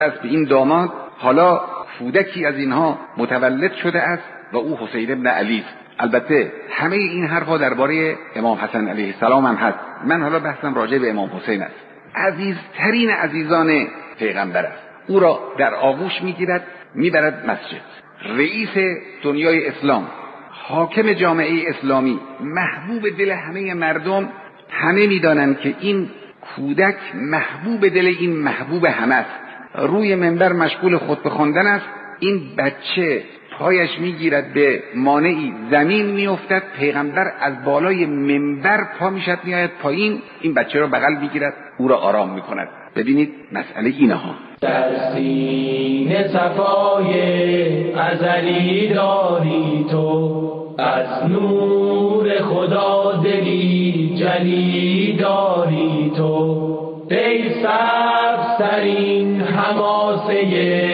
از این داماد حالا کودکی از اینها متولد شده است و او حسین ابن علی است. البته همه این حرفا درباره امام حسن علیه السلام هم هست. من حالا بحثم راجع به امام حسین است. عزیزترین عزیزان پیغمبر است. او را در آغوش میگیرد، میبرد مسجد. رئیس دنیای اسلام، حاکم جامعه اسلامی، محبوب دل همه مردم. همه میدانند که این کودک محبوب دل این محبوب همه است. روی منبر مشغول خطبه خواندن است. این بچه پایش میگیرد به مانعی، زمین میافتد. پیغمبر از بالای منبر پا میشد میآید پایین، این بچه را بغل میگیرد، او را آرام میکند. ببینید مسئله اینها. در سینه صفای ازلی داری تو، از نور خدا دلی جلی داری تو. ای سبزترین حماسه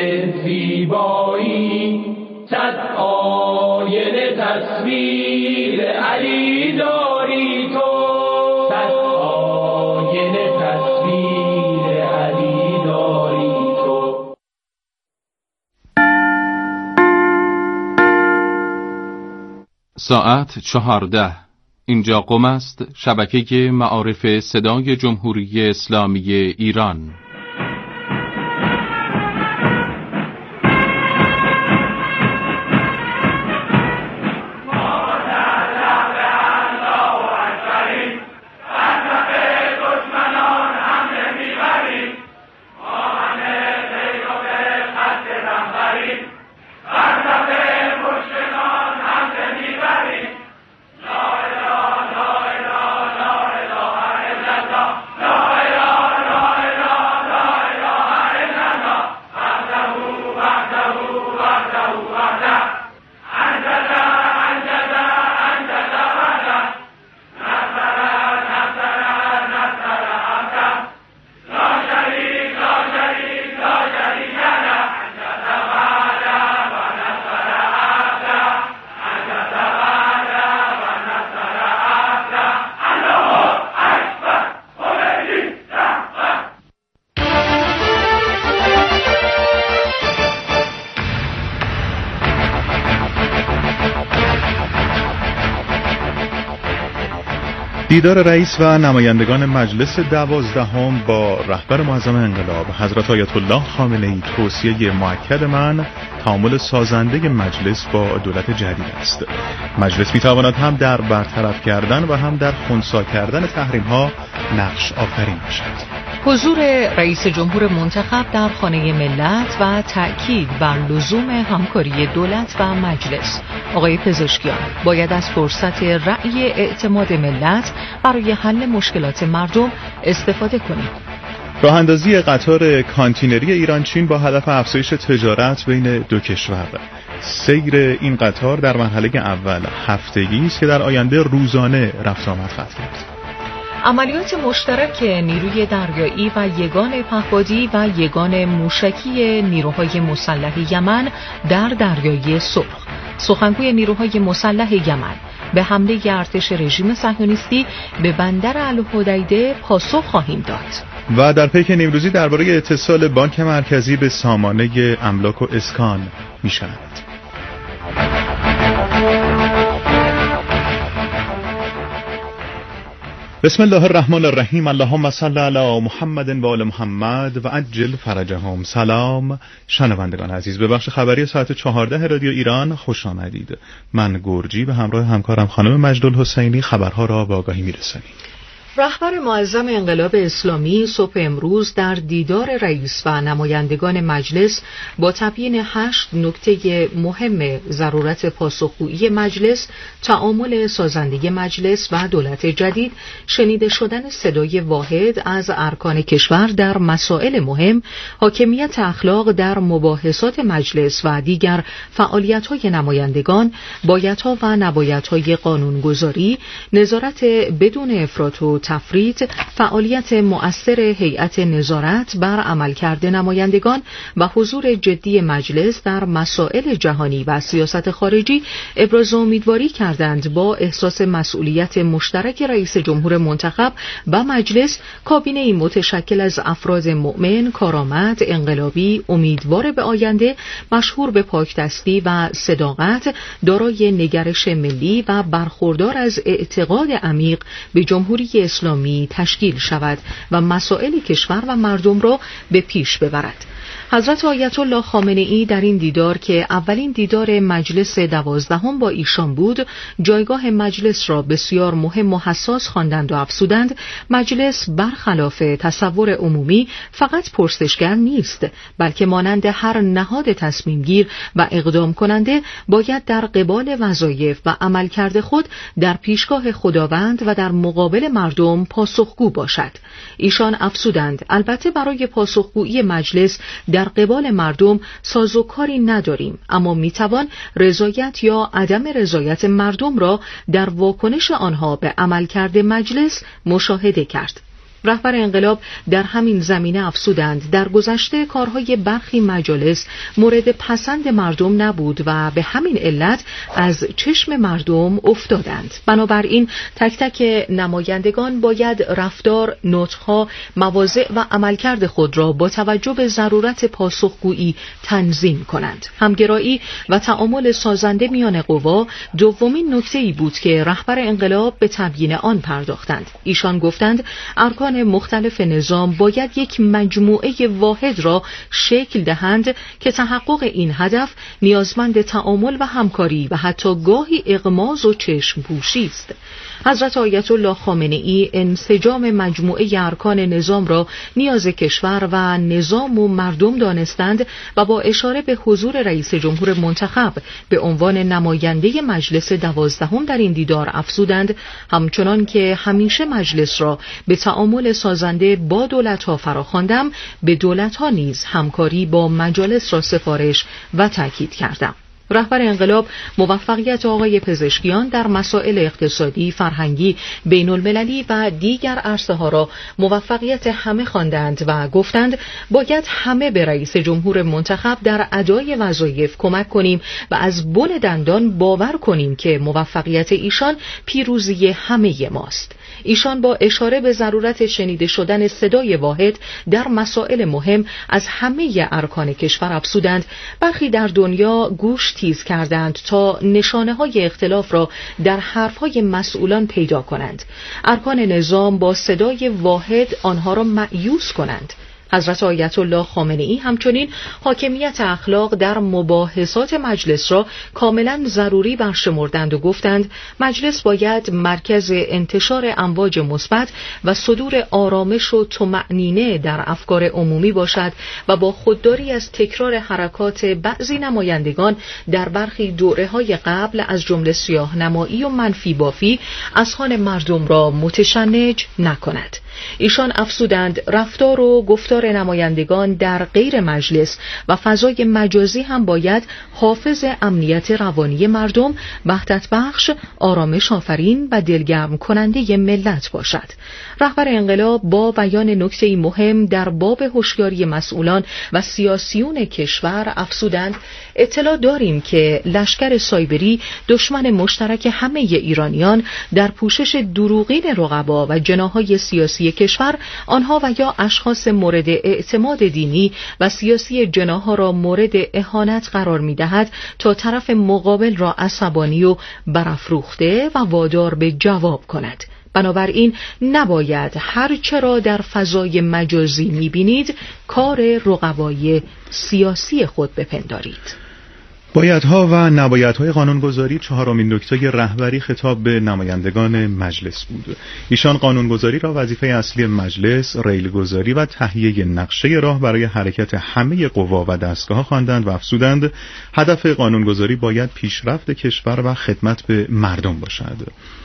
زیبایی، صد آینه تصویر علی داری تو. صد آینه تصویر علی داری تو. ساعت 14. اینجا قم است، شبکه معارف صدای جمهوری اسلامی ایران. دیدار رئیس و نمایندگان مجلس 12 با رهبر معظم انقلاب حضرت آیت الله خامنه‌ای توصیه مؤکد من تعامل سازنده مجلس با دولت جدید است. مجلس میتواند هم در برطرف کردن و هم در خنثی کردن تحریم‌ها نقش آفرین باشد. حضور رئیس جمهور منتخب در خانه ملت و تأکید بر لزوم همکاری دولت و مجلس. آقای پزشکیان، باید از فرصت رأی اعتماد ملت برای حل مشکلات مردم استفاده کنیم. راه اندازی قطار کانتینری ایران چین با هدف افزایش تجارت بین دو کشور. سیر این قطار در مرحله اول هفتگی است که در آینده روزانه رفت آمد خواهد کرد. عملیات مشترک نیروی دریایی و یگان پهپادی و یگان موشکی نیروهای مسلح یمن در دریای سرخ. سخنگوی نیروهای مسلح یمن: به حمله ارتش رژیم صهیونیستی به بندر الحدیده پاسخ خواهیم داد. و در پیک نیمروزی درباره اتصال بانک مرکزی به سامانه املاک و اسکان می‌شود. بسم الله الرحمن الرحیم. اللهم صل علی محمد و آل محمد و عجل فرجهم. سلام شنوندگان عزیز، به بخش خبری ساعت 14 رادیو ایران خوش آمدید. من گرجی به همراه همکارم خانم مجدالحسینی خبرها را به آگاهی میرسانیم. رهبر معظم انقلاب اسلامی صبح امروز در دیدار رئیس و نمایندگان مجلس با تبیین 8 نکته مهم ضرورت پاسخگویی مجلس، تعامل سازنده مجلس و دولت جدید، شنیده شدن صدای واحد از ارکان کشور در مسائل مهم، حاکمیت اخلاق در مباحثات مجلس و دیگر فعالیت‌های نمایندگان، بایدها و نبایدهای قانونگذاری، نظارت بدون افراط و تفرید، فعالیت مؤثر هیئت نظارت بر عملکرد نمایندگان و حضور جدی مجلس در مسائل جهانی و سیاست خارجی ابراز امیدواری کردند با احساس مسئولیت مشترک رئیس جمهور منتخب و مجلس، کابینه‌ای متشکل از افراد مؤمن، کارآمد، انقلابی، امیدوار به آینده، مشهور به پاکدستی و صداقت، دارای نگرش ملی و برخوردار از اعتقاد عمیق به جمهوری اسلامی تشکیل شود و مسائل کشور و مردم را به پیش ببرد. حضرت آیت الله خامنه‌ای در این دیدار که اولین دیدار مجلس 12 با ایشان بود، جایگاه مجلس را بسیار مهم و حساس خواندند و افزودند مجلس برخلاف تصور عمومی فقط پرسشگر نیست، بلکه مانند هر نهاد تصمیم گیر و اقدام کننده باید در قبال وظایف و عملکرد خود در پیشگاه خداوند و در مقابل مردم پاسخگو باشد. ایشان افزودند البته برای پاسخگویی مجلس در قبال مردم سازوکاری نداریم، اما میتوان رضایت یا عدم رضایت مردم را در واکنش آنها به عملکرد مجلس مشاهده کرد. رهبر انقلاب در همین زمینه افزودند در گذشته کارهای برخی مجالس مورد پسند مردم نبود و به همین علت از چشم مردم افتادند. بنابراین تک تک نمایندگان باید رفتار، نطق‌ها، مواضع و عملکرد خود را با توجه به ضرورت پاسخگویی تنظیم کنند. همگرایی و تعامل سازنده میان قوا دومین نکته‌ای بود که رهبر انقلاب به تبیین آن پرداختند. ایشان گفتند ارکان مختلف نظام باید یک مجموعه واحد را شکل دهند که تحقق این هدف نیازمند تعامل و همکاری و حتی گاهی اغماض و چشم پوشی است. حضرت آیت الله خامنه‌ای انسجام مجموعه ارکان نظام را نیاز کشور و نظام و مردم دانستند و با اشاره به حضور رئیس جمهور منتخب به عنوان نماینده مجلس 12 در این دیدار افزودند همچنان که همیشه مجلس را به تعامل سازنده با دولت‌ها فراخواندم، به دولت‌ها نیز همکاری با مجالس را سفارش و تاکید کردم. رهبر انقلاب موفقیت آقای پزشکیان در مسائل اقتصادی، فرهنگی، بین المللی و دیگر عرصه‌ها را موفقیت همه خواندند و گفتند باید همه به رئیس جمهور منتخب در ادای وظایف کمک کنیم و از بن دندان باور کنیم که موفقیت ایشان پیروزی همه ماست. ایشان با اشاره به ضرورت شنیده شدن صدای واحد در مسائل مهم از همه ارکان کشور افزودند برخی در دنیا گوش تیز کردند تا نشانه‌های اختلاف را در حرف‌های مسئولان پیدا کنند. ارکان نظام با صدای واحد آنها را مأیوس کنند. حضرت آیت الله خامنه‌ای همچنین حاکمیت اخلاق در مباحثات مجلس را کاملا ضروری برشمردند و گفتند مجلس باید مرکز انتشار امواج مثبت و صدور آرامش و طمأنینه در افکار عمومی باشد و با خودداری از تکرار حرکات بعضی نمایندگان در برخی دوره‌های قبل از جمله سیاه‌نمایی و منفی بافی اذهان مردم را متشنج نکند. ایشان افزودند رفتار و گفتار نمایندگان در غیر مجلس و فضای مجازی هم باید حافظ امنیت روانی مردم، وحدت بخش، آرامش آفرین و دلگرم کننده ملت باشد. رهبر انقلاب با بیان نکته‌ای مهم در باب هوشیاری مسئولان و سیاسیون کشور افزودند اطلاع داریم که لشکر سایبری دشمن مشترک همه ایرانیان در پوشش دروغین رقبا و جناح‌های سیاسی کشور آنها و یا اشخاص مورد اعتماد دینی و سیاسی جناح‌ها را مورد اهانت قرار می‌دهد تا طرف مقابل را عصبانی و برافروخته و وادار به جواب کند. بنابراین نباید هر چه را در فضای مجازی می‌بینید کار رقبای سیاسی خود بپندارید. بایدها و نبایدهای قانونگذاری چهارمین نکته رهبری خطاب به نمایندگان مجلس بود. ایشان قانونگذاری را وظیفه اصلی مجلس، ریلگذاری و تهیه نقشه راه برای حرکت همه قوا و دستگاه خواندند و افزودند هدف قانونگذاری باید پیشرفت کشور و خدمت به مردم باشد.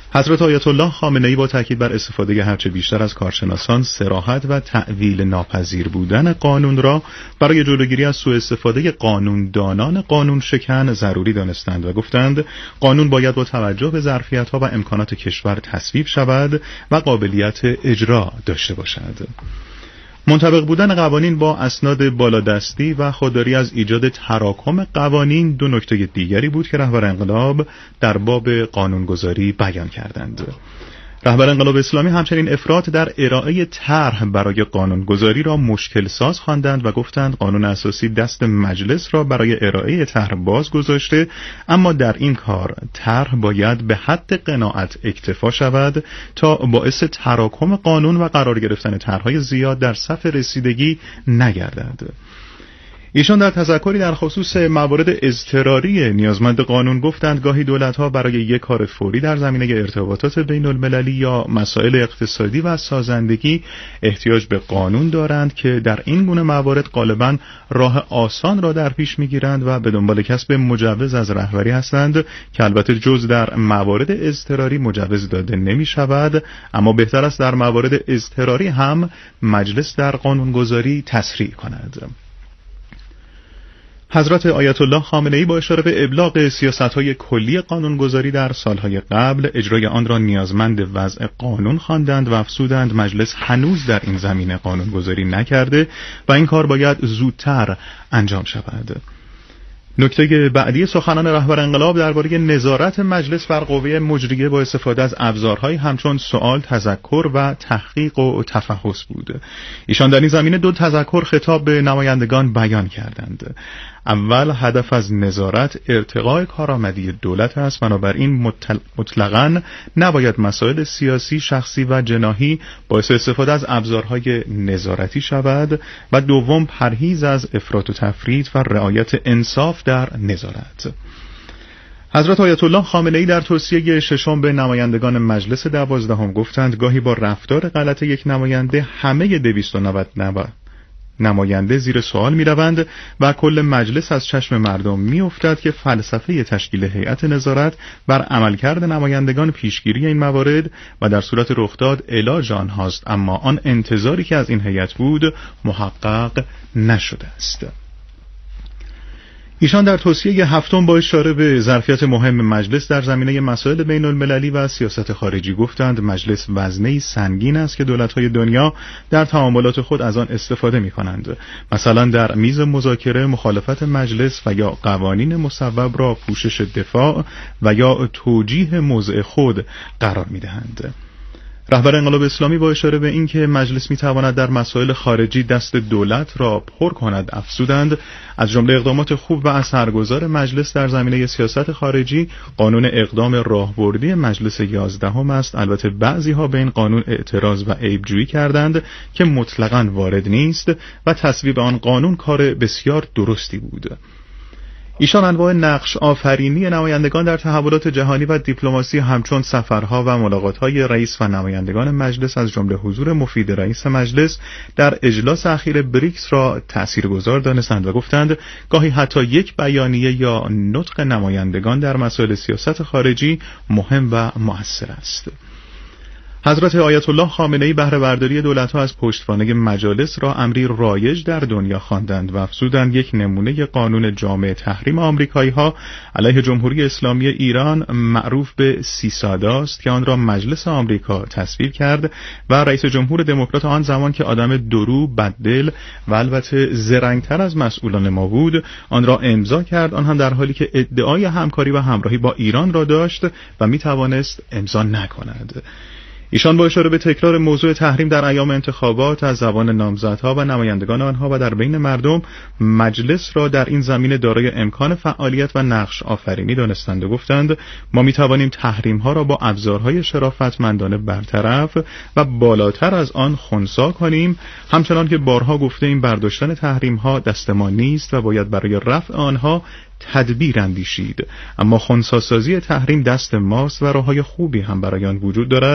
حضرت آیت الله خامنه‌ای با تاکید بر استفاده هرچه بیشتر از کارشناسان، صراحت و تأویل ناپذیر بودن قانون را برای جلوگیری از سوء استفاده قانوندانان قانون شکن ضروری دانستند و گفتند قانون باید با توجه به ظرفیت‌ها و امکانات کشور تصویب شود و قابلیت اجرا داشته باشد. منطبق بودن قوانین با اسناد بالادستی و خودداری از ایجاد تراکم قوانین دو نکته دیگری بود که رهبر انقلاب در باب قانونگذاری بیان کردند. رهبر انقلاب اسلامی همچنین افراط در ارائه طرح برای قانونگذاری را مشکل ساز خواندند و گفتند قانون اساسی دست مجلس را برای ارائه طرح باز گذاشته، اما در این کار طرح باید به حد قناعت اکتفا شود تا باعث تراکم قانون و قرار گرفتن طرح‌های زیاد در صف رسیدگی نگردد. ایشان در تذکری در خصوص موارد اضطراری نیازمند قانون گفتند گاهی دولت‌ها برای یک کار فوری در زمینه ارتباطات بین المللی یا مسائل اقتصادی و سازندگی احتیاج به قانون دارند که در این گونه موارد غالباً راه آسان را در پیش می‌گیرند و به دنبال کسب مجوز از رهبری هستند که البته جز در موارد اضطراری مجوز داده نمی‌شود، اما بهتر است در موارد اضطراری هم مجلس در قانونگذاری تسریع کند. حضرت آیت الله خامنه‌ای با اشاره به ابلاغ سیاست‌های کلی قانونگذاری در سالهای قبل اجرای آن را نیازمند وضع قانون خواندند و افزودند مجلس هنوز در این زمینه قانونگذاری نکرده و این کار باید زودتر انجام شود. نکته بعدی سخنان رهبر انقلاب درباره نظارت مجلس بر قوه مجریه با استفاده از ابزارهایی همچون سؤال، تذکر و تحقیق و تفحص بود. ایشان در این زمینه دو تذکر خطاب به نمایندگان بیان کردند. اول، هدف از نظارت ارتقاء کارآمدی دولت است، بنابراین مطلقاً نباید مسائل سیاسی، شخصی و جناحی باعث استفاده از ابزارهای نظارتی شود. و دوم، پرهیز از افراط و تفریط و رعایت انصاف در نظارت. حضرت آیت الله خامنه‌ای در توصیه ششم به نمایندگان مجلس 12 گفتند گاهی با رفتار غلط یک نماینده همه 290 نماینده زیر سوال می روند و کل مجلس از چشم مردم می افتد که فلسفه تشکیل هیئت نظارت بر عملکرد نمایندگان پیشگیری این موارد و در صورت رخ داد علاج آنهاست، اما آن انتظاری که از این هیئت بود محقق نشده است. ایشان در توصیه هفتم با اشاره به ظرفیت مهم مجلس در زمینه مسائل بین المللی و سیاست خارجی گفتند مجلس وزنه‌ای سنگین است که دولت‌های دنیا در تعاملات خود از آن استفاده می‌کنند. مثلا در میز مذاکره مخالفت مجلس و یا قوانین مصوب را پوشش دفاع و یا توجیه موضع خود قرار می‌دهند. رهبر انقلاب اسلامی با اشاره به اینکه مجلس میتواند در مسائل خارجی دست دولت را پر کند افزودند از جمله اقدامات خوب و اثرگذار مجلس در زمینه سیاست خارجی قانون اقدام راهبردی مجلس 11 است. البته بعضی ها به این قانون اعتراض و عیبجویی کردند که مطلقاً وارد نیست و تصویب آن قانون کار بسیار درستی بود. ایشان انواع نقش آفرینی نمایندگان در تحولات جهانی و دیپلماسی همچون سفرها و ملاقات‌های رئیس و نمایندگان مجلس از جمله حضور مفید رئیس مجلس در اجلاس اخیر بریکس را تاثیرگذار دانستند و گفتند گاهی حتی یک بیانیه یا نطق نمایندگان در مسائل سیاست خارجی مهم و مؤثر است. حضرت آیت الله خامنه‌ای بهره برداری دولت‌ها از پشتوانه مجالس را امری رایج در دنیا خواندند و افزودند یک نمونه قانون جامع تحریم آمریکایی‌ها علیه جمهوری اسلامی ایران معروف به سیسادا است که آن را مجلس آمریکا تصویب کرد و رئیس جمهور دموکرات آن زمان که آدم درو، بددل و البته زرنگتر از مسئولان ما بود آن را امضا کرد، آن هم در حالی که ادعای همکاری و همراهی با ایران را داشت و می‌توانست امضا نکند. ایشان با اشاره به تکرار موضوع تحریم در ایام انتخابات از زبان نامزدها و نمایندگان آنها و در بین مردم مجلس را در این زمینه دارای امکان فعالیت و نقش آفرینی دانستند و گفتند ما می توانیم تحریم ها را با ابزارهای شرافتمندانه برطرف و بالاتر از آن خنثی کنیم، همچنان که بارها گفته این برداشتن تحریم ها دست ما نیست و باید برای رفع آنها تدبیر اندیشید، اما خنثی‌سازی تحریم دست ماست و راه‌های خوبی هم برای آن وجود دارد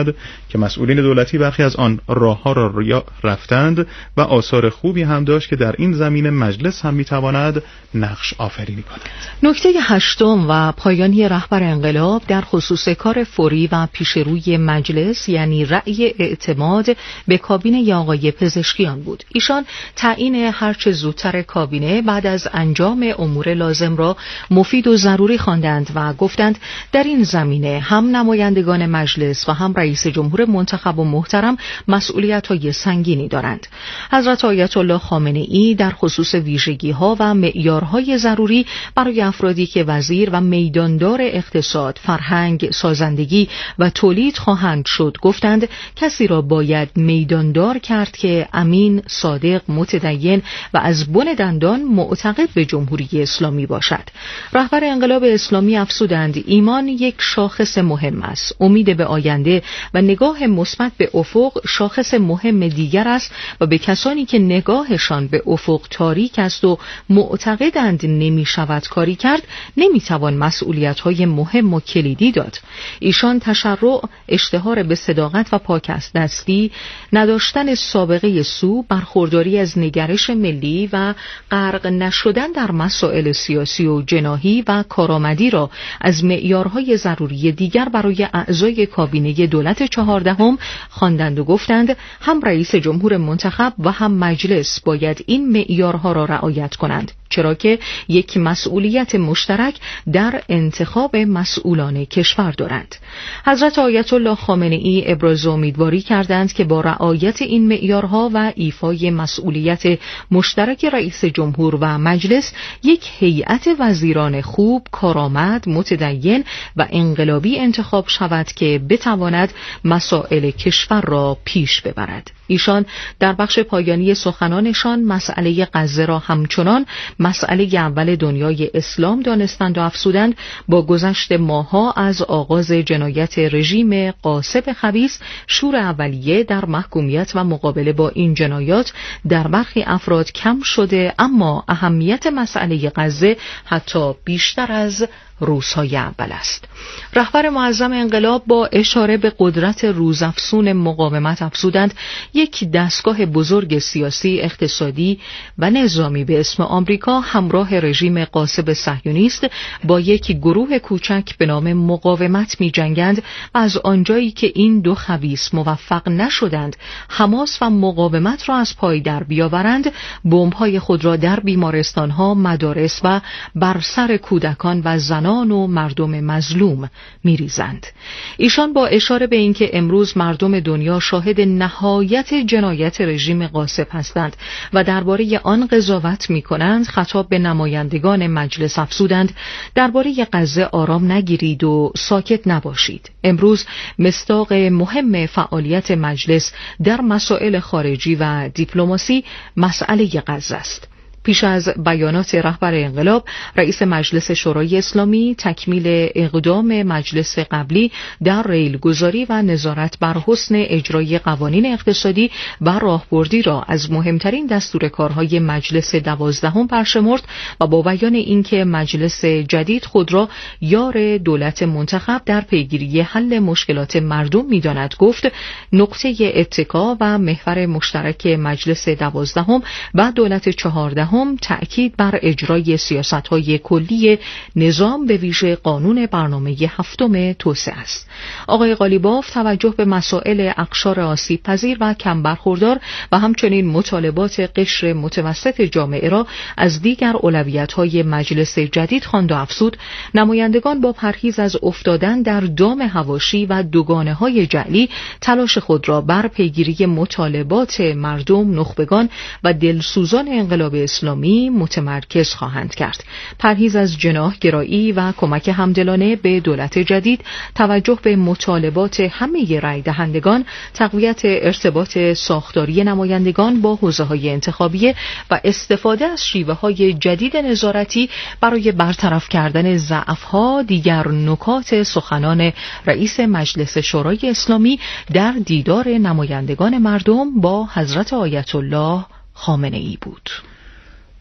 که مسئولین دولتی برخی از آن راه‌ها را رفتند و آثار خوبی هم داشت که در این زمینه مجلس هم میتواند نقش آفرینی کند. نکته هشتم و پایانی رهبر انقلاب در خصوص کار فوری و پیشروی مجلس یعنی رأی اعتماد به کابینه آقای پزشکیان بود. ایشان تعیین هرچه زودتر کابینه بعد از انجام امور لازم را مفید و ضروری خواندند و گفتند در این زمینه هم نمایندگان مجلس و هم رئیس جمهور منتخب و محترم مسئولیت‌های سنگینی دارند. حضرت آیت الله خامنه‌ای در خصوص ویژگی‌ها و معیارهای ضروری برای افرادی که وزیر و میداندار اقتصاد، فرهنگ، سازندگی و تولید خواهند شد گفتند کسی را باید میداندار کرد که امین، صادق، متدین و از بن دندان معتقد به جمهوری اسلامی باشد. رهبر انقلاب اسلامی افزودند ایمان یک شاخص مهم است. امید به آینده و نگاه مثبت به افق شاخص مهم دیگر است و به کسانی که نگاهشان به افق تاریک است و معتقدند نمی شود کاری کرد نمی توان مسئولیت‌های مهم و کلیدی داد. ایشان تشرع، اشتهار به صداقت و پاکدستی، نداشتن سابقه سو، برخورداری از نگرش ملی و غرق نشدن در مسائل سیاسی و جناحی و کارآمدی را از معیارهای ضروری دیگر برای اعضای کابینه دولت 14 خواندند و گفتند هم رئیس جمهور منتخب و هم مجلس باید این معیارها را رعایت کنند، چرا که یک مسئولیت مشترک در انتخاب مسئولان کشور دارند. حضرت آیت الله خامنه‌ای ابراز امیدواری کردند که با رعایت این معیارها و ایفای مسئولیت مشترک رئیس جمهور و مجلس یک هیئت وزیران خوب، کارآمد، متدین و انقلابی انتخاب شود که بتواند مسائل کشور را پیش ببرد. ایشان در بخش پایانی سخنانشان مسئله غزه را همچنان مسئله اول دنیای اسلام دانستند و افزودند با گذشت ماه‌ها از آغاز جنایت رژیم غاصب خبیث، شور اولیه در محکومیت و مقابله با این جنایات در برخی افراد کم شده، اما اهمیت مسئله غزه حتی بیشتر از روزهای اول است. رهبر معظم انقلاب با اشاره به قدرت روزافزون مقاومت افزودند یک دستگاه بزرگ سیاسی، اقتصادی و نظامی به اسم آمریکا همراه رژیم غاصب صهیونیست با یک گروه کوچک به نام مقاومت می جنگند و از آنجایی که این دو خبیث موفق نشدند حماس و مقاومت را از پای در بیاورند، بمب‌های خود را در بیمارستان‌ها، مدارس و بر سر کودکان و زنان و مردم مظلوم می‌ریزند. ایشان با اشاره به اینکه امروز مردم دنیا شاهد نهایت جنایت رژیم غاصب هستند و درباره آن قضاوت می‌کنند، خطاب به نمایندگان مجلس افزودند درباره غزه آرام نگیرید و ساکت نباشید. امروز مصداق مهم فعالیت مجلس در مسائل خارجی و دیپلماسی مسئله غزه است. پیش از بیانات رهبر انقلاب، رئیس مجلس شورای اسلامی تکمیل اقدام مجلس قبلی در ریلگذاری و نظارت بر حسن اجرای قوانین اقتصادی و راهبردی را از مهمترین دستور کارهای مجلس 12 برشمرد و با بیان اینکه مجلس جدید خود را یار دولت منتخب در پیگیری حل مشکلات مردم می‌داند گفت نقطه اتکا و محور مشترک مجلس 12 و دولت 14 تأکید بر اجرای سیاست‌های کلی نظام به ویژه قانون برنامه هفتم توسعه است. آقای قالیباف توجه به مسائل اقشار آسیب پذیر و کم برخوردار و همچنین مطالبات قشر متوسط جامعه را از دیگر اولویت‌های مجلس جدید خواند و افزود نمایندگان با پرهیز از افتادن در دام حواشی و دوگانه‌های جعلی تلاش خود را بر پیگیری مطالبات مردم، نخبگان و دلسوزان انقلاب اسلامی متمرکز خواهند کرد. پرهیز از جناح گرایی و کمک همدلانه به دولت جدید، توجه به مطالبات همه رای دهندگان، تقویت ارتباط ساختاری نمایندگان با حوزه‌های انتخابی و استفاده از شیوه‌های جدید نظارتی برای برطرف کردن ضعف‌ها دیگر نکات سخنان رئیس مجلس شورای اسلامی در دیدار نمایندگان مردم با حضرت آیت الله خامنه‌ای بود.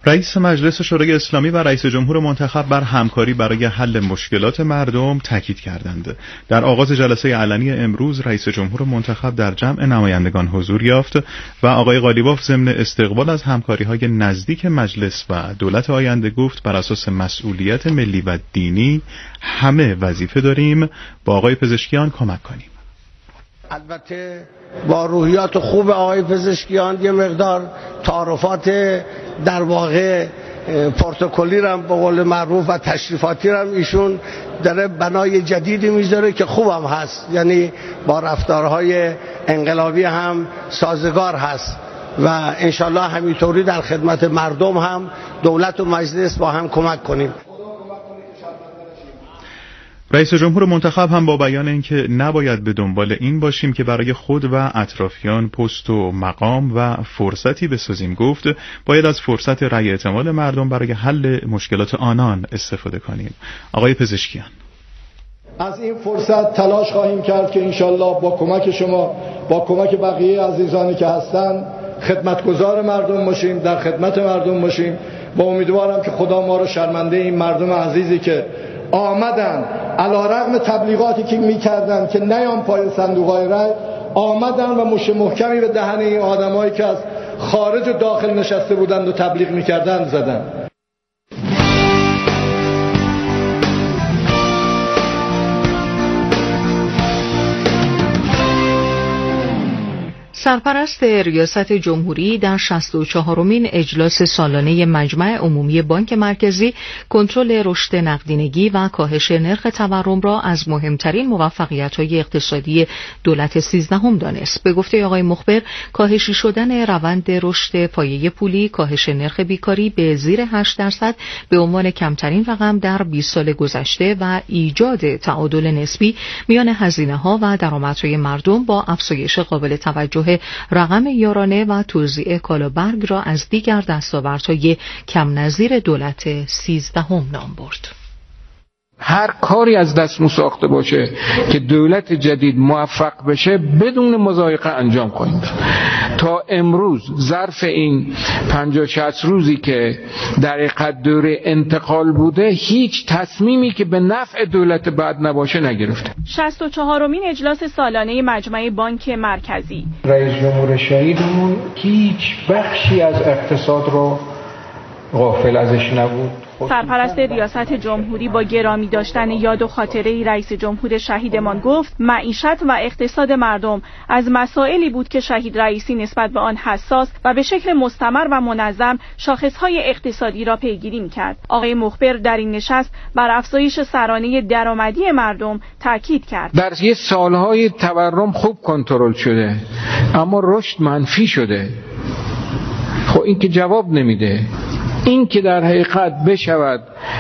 رئیس مجلس شورای اسلامی و رئیس جمهور منتخب بر همکاری برای حل مشکلات مردم تاکید کردند. در آغاز جلسه علنی امروز رئیس جمهور منتخب در جمع نمایندگان حضور یافت و آقای قالیباف ضمن استقبال از همکاری‌های نزدیک مجلس و دولت آینده گفت بر اساس مسئولیت ملی و دینی همه وظیفه داریم با آقای پزشکیان کمک کنیم. البته با روحیات خوب آقای پزشکیان یه مقدار تعارفات در واقع پروتکلی رو به قول معروف و تشریفاتی رو ایشون داره بنای جدیدی میذاره که خوبم هست، یعنی با رفتارهای انقلابی هم سازگار هست و انشالله همینطوری در خدمت مردم هم دولت و مجلس با هم کمک کنیم. رئیس جمهور منتخب هم با بیان اینکه نباید به دنبال این باشیم که برای خود و اطرافیان پست و مقام و فرصتی بسازیم گفت باید از فرصت رأی اعتماد مردم برای حل مشکلات آنان استفاده کنیم. آقای پزشکیان: از این فرصت تلاش خواهیم کرد که انشالله با کمک شما، با کمک بقیه عزیزانی که هستن خدمتگزار مردم باشیم، در خدمت مردم باشیم و امیدوارم که خدا ما رو شرمنده این مردم عزیزی که آمدن علیرغم تبلیغاتی که میکردن که نیام پای صندوق‌های رای، آمدن و مش محکمی به دهن این آدمایی که از خارج و داخل نشسته بودند و تبلیغ میکردن زدن. سرپرست ریاست جمهوری در 64مین اجلاس سالانه مجمع عمومی بانک مرکزی کنترل رشد نقدینگی و کاهش نرخ تورم را از مهمترین موفقیت‌های اقتصادی دولت 13 دانست. به گفته آقای مخبر، کاهشی شدن روند رشد پایه پولی، کاهش نرخ بیکاری به زیر 8% به عنوان کمترین رقم در 20 سال گذشته و ایجاد تعادل نسبی میان هزینه‌ها و درآمدهای مردم با افزایش قابل توجه رقم یارانه و توزیع کالابرگ را از دیگر دستاوردهای کم نظیر دولت 13 نام برد. هر کاری از دست ساخته باشه که دولت جدید موفق بشه بدون مضایقه انجام کنیم. تا امروز ظرف این 50-60 روزی که در حقیقت دوره انتقال بوده هیچ تصمیمی که به نفع دولت بعد نباشه نگرفته. 64مین اجلاس سالانه مجمع بانک مرکزی. رئیس جمهور شهیدمون هیچ بخشی از اقتصاد رو غافل ازش نبود. سرپرست ریاست جمهوری با گرامی داشتن یاد و خاطره رئیس جمهور شهیدمان گفت معیشت و اقتصاد مردم از مسائلی بود که شهید رئیسی نسبت به آن حساس و به شکل مستمر و منظم شاخصهای اقتصادی را پیگیری می‌کرد. آقای مخبر در این نشست بر افزایش سرانه درآمدی مردم تاکید کرد. در یه سالهای تورم خوب کنترل شده اما رشد منفی شده. خب این که جواب نمیده. این که در حقیقت بشود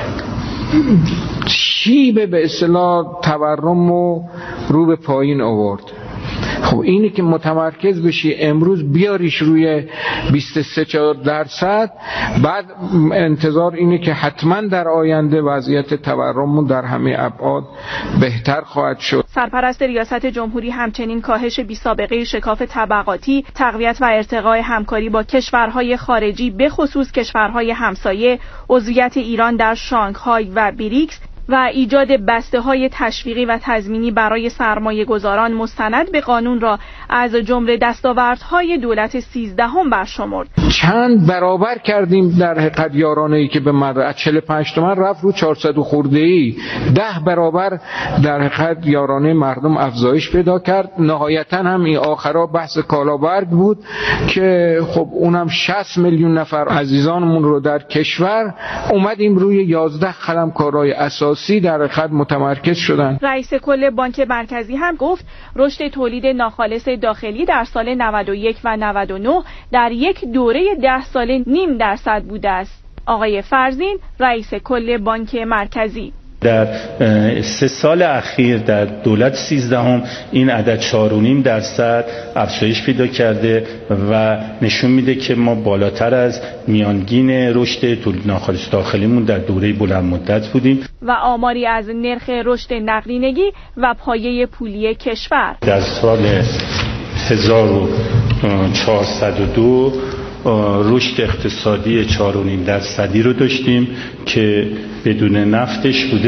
شیب به اصطلاح تورم رو به پایین آورد. خب اینی که متمرکز بشی امروز بیاریش روی 23-4%، بعد انتظار اینه که حتما در آینده وضعیت تورم در همه ابعاد بهتر خواهد شد. سرپرست ریاست جمهوری همچنین کاهش بی‌سابقه شکاف طبقاتی، تقویت و ارتقاء همکاری با کشورهای خارجی به خصوص کشورهای همسایه، عضویت ایران در شانگهای و بریکس و ایجاد بسته‌های تشویقی و تضمینی برای سرمایه‌گذاران مستند به قانون را از جمله دستاوردهای دولت 13 برشمرد. چند برابر کردیم در حقیقت یارانه‌ای که به مردم از 45 تومن رفت رو 400 خورده‌ای، 10 برابر در حقیقت یارانه مردم افزایش پیدا کرد. نهایتاً هم این آخرا بحث کالابرگ بود که خب اونم 60 میلیون نفر عزیزانمون رو در کشور اومدیم روی 11 قلم کارهای اساسی در حقیقت متمرکز شدن. رئیس کل بانک مرکزی هم گفت رشد تولید ناخالص داخلی در سال 91 و 99 در یک دوره 10 ساله 0.5% بوده است. آقای فرزین رئیس کل بانک مرکزی: در 3 سال اخیر در دولت 13 این عدد 4.5% افزایش پیدا کرده و نشون میده که ما بالاتر از میانگین رشد تولید ناخالص داخلیمون در دوره بلند مدت بودیم. و آماری از نرخ رشد نقدینگی و پایه پولی کشور: در سال 1402 رشد اقتصادی 4.5% رو داشتیم که بدون نفتش بوده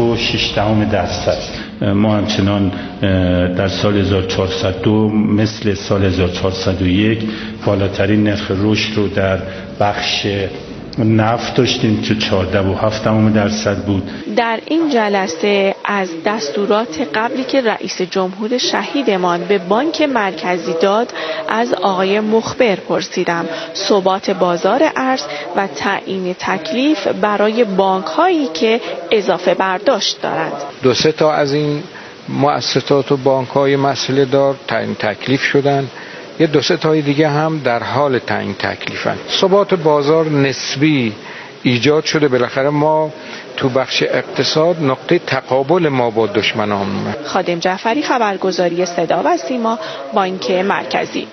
3.6%. ما همچنان در سال 1402 مثل سال 1401 بالاترین نرخ رشد رو در بخش نفت داشتیم که 14.7% بود. در این جلسه از دستورات قبلی که رئیس جمهور شهیدمان به بانک مرکزی داد از آقای مخبر پرسیدم. ثبات بازار ارز و تعیین تکلیف برای بانک هایی که اضافه برداشت دارند. 2-3 تا از این مؤسسات و بانک های مسئله دار تعیین تکلیف شدن، یه 2-3 تای دیگه هم در حال تعیین تکلیفن. ثبات بازار نسبی ایجاد شده. بالاخره ما تو بخش اقتصاد نقطه تقابل ما با دشمنان. خادم جعفری، خبرگزاری صدا و سیما، بانک مرکزی.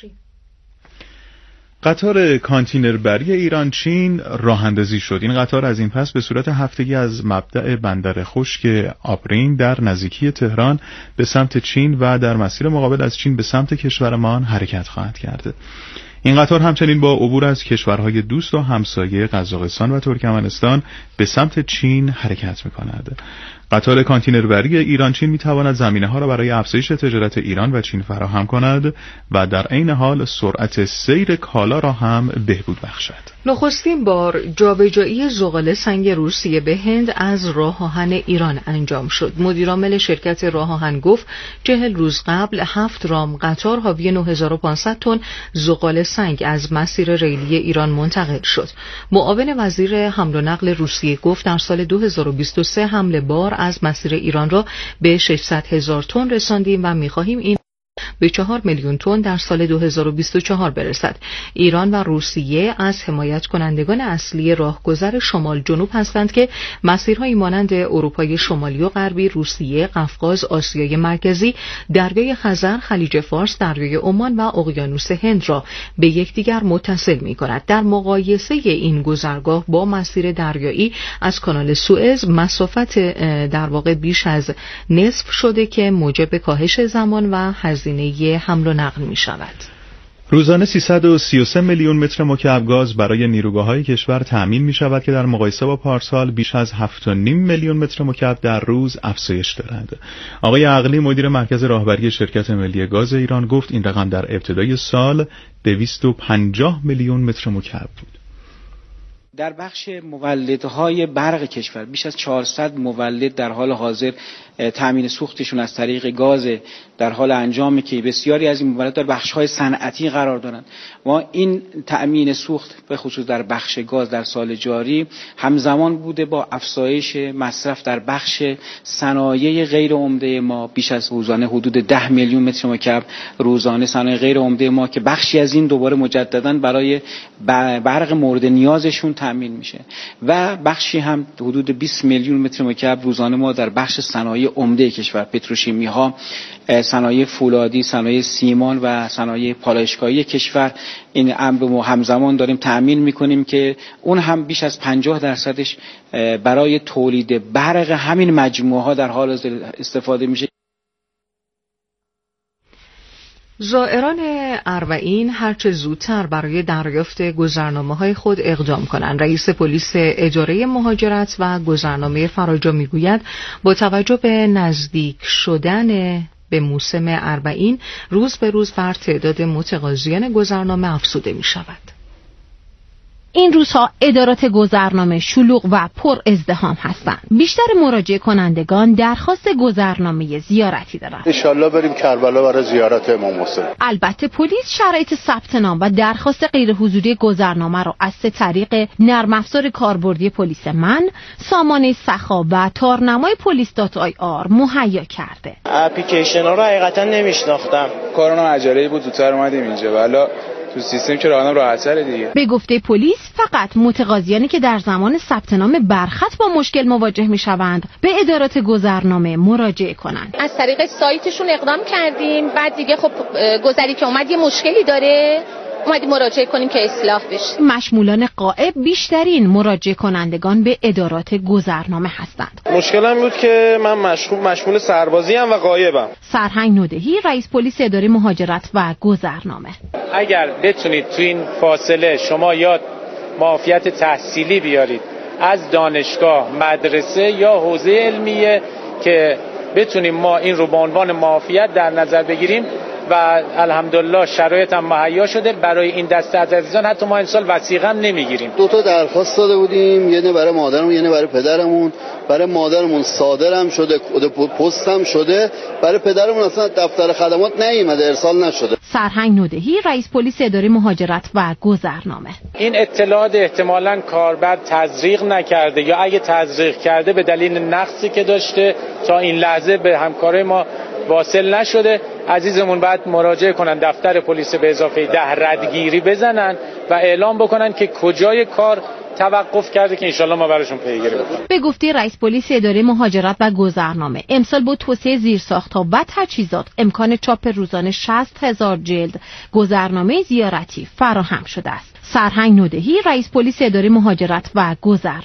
قطار کانتینربری ایران چین راه اندازی شد. این قطار از این پس به صورت هفتگی از مبدأ بندر خشک آبرین در نزدیکی تهران به سمت چین و در مسیر مقابل از چین به سمت کشورمان حرکت خواهد کرد. این قطار همچنین با عبور از کشورهای دوست و همسایه قزاقستان و ترکمنستان به سمت چین حرکت می‌کند. قطار کانتینربری ایران چین می‌تواند زمینه‌ها را برای افزایش تجارت ایران و چین فراهم کند و در عین حال سرعت سیر کالا را هم بهبود بخشد. نخستین بار جابجایی زغال سنگ روسیه به هند از راه آهن ایران انجام شد. مدیرعامل شرکت راه آهن گفت 40 روز قبل 7 رام قطار حاوی 9500 تن زغال سنگ از مسیر ریلی ایران منتقل شد. معاون وزیر حمل و نقل روسیه گفت در سال 2023 حمل بار از مسیر ایران را به 600,000 تن رساندیم و می‌خواهیم این به 4 میلیون تن در سال 2024 برسد. ایران و روسیه از حمایت کنندگان اصلی راهگذر شمال جنوب هستند که مسیرهایی مانند اروپای شمالی و غربی، روسیه، قفقاز، آسیای مرکزی، دریای خزر، خلیج فارس، دریای عمان و اقیانوس هند را به یکدیگر متصل می‌کند. در مقایسه این گذرگاه با مسیر دریایی از کانال سوئز مسافت در واقع بیش از نصف شده که موجب کاهش زمان و هزینه حمل و نقل می شود. روزانه 333 میلیون متر مکعب گاز برای نیروگاه‌های کشور تأمین می شود که در مقایسه با پارسال بیش از 7.5 میلیون متر مکعب در روز افزایش دارد. آقای عقلی مدیر مرکز راهبری شرکت ملی گاز ایران گفت این رقم در ابتدای سال 250 میلیون متر مکعب بود. در بخش مولدهای برق کشور بیش از 400 مولد در حال حاضر تامین سوختشون از طریق گاز در حال انجامه که بسیاری از این مولد در بخش‌های صنعتی قرار دارند. ما این تامین سوخت به خصوص در بخش گاز در سال جاری همزمان بوده با افزایش مصرف در بخش صنایع غیر عمده ما. بیش از روزانه حدود 10 میلیون متر مکعب روزانه صنایع غیر عمده ما که بخشی از این دوباره مجددا برای برق مورد نیازشون تامین میشه و بخشی هم حدود 20 میلیون متر مکعب روزانه ما در بخش صنایع عمده کشور، پتروشیمی ها، صنایع فولادی، صنایع سیمان و صنایع پالایشگاهی کشور این امر رو همزمان داریم تأمین میکنیم که اون هم بیش از 50%ش برای تولید برق همین مجموعه ها در حال استفاده میشه. زائران اربعین هرچه زودتر برای دریافت گذرنامه‌های خود اقدام کنند. رئیس پلیس اداره مهاجرت و گذرنامه فراجا میگوید با توجه به نزدیک شدن به موسم اربعین روز به روز بر تعداد متقاضیان گذرنامه افزوده می شود. این روزها ادارات گذرنامه شلوغ و پر ازدحام هستند. بیشتر مراجعه کنندگان درخواست گذرنامه زیارتی دارند. ان شاءالله بریم کربلا برای زیارت امام حسین. البته پلیس شرایط ثبت نام و درخواست غیر حضوری گذرنامه را از سه طریق نرم افزار کاربردی پلیس من، سامانه سخا و تارنمای police.ir مهیا کرده. اپلیکیشن ها رو حقیقتا نمیشناختم. کرونا عجله بود زودتر اومدیم اینجا والا تو سیستم که راهنما راحت‌تره دیگه. به گفته پلیس فقط متقاضیانی که در زمان ثبت نام برخط با مشکل مواجه می‌شوند به ادارات گذرنامه مراجعه کنند. از طریق سایتشون اقدام کردیم، بعد دیگه خب گذری که اومد یه مشکلی داره اومدیم مراجعه کنیم که اصلاح بشه. مشمولان غائب بیشترین مراجعه کنندگان به ادارات گذرنامه هستند. مشکلم بود که من مشمول سربازی ام و غایبم. سرهنگ نودهی، رئیس پلیس اداره مهاجرت و گذرنامه: اگر بتونید تو این فاصله شما یا معافیت تحصیلی بیارید از دانشگاه، مدرسه یا حوزه علمیه که بتونیم ما این رو به عنوان معافیت در نظر بگیریم و الحمدلله شرایط هم مهیا شده برای این دسته از عزیزان. حتی ما امسال وثیقه هم نمیگیریم. 2 درخواست داده بودیم، یه برای مادرمون یه برای پدرمون. برای مادرمون صادرم شده، پستم شده، برای پدرمون اصلا دفتر خدمات نیومده، ارسال نشده. سرهنگ نودهی، رئیس پلیس اداره مهاجرت و گذرنامه: این اطلاعات احتمالاً کاربر تزریق نکرده یا اگه تزریق کرده به دلیل نقصی که داشته تا این لحظه به همکارای ما واصل نشده. عزیزمون بعد مراجعه کنن دفتر پلیس به اضافه 10 ردگیری بزنن و اعلام بکنن که کجای کار توقف کرده که انشالله ما براشون پیگیری بکنیم. به گفته رئیس پلیس اداره مهاجرت و گذرنامه، امسال با توسعه زیرساخت‌ها و تجهیزات امکان چاپ روزانه 60,000 جلد گذرنامه زیارتی فراهم شده است. سرهنگ نودهی، رئیس پلیس اداره مهاجرت و گذرنامه: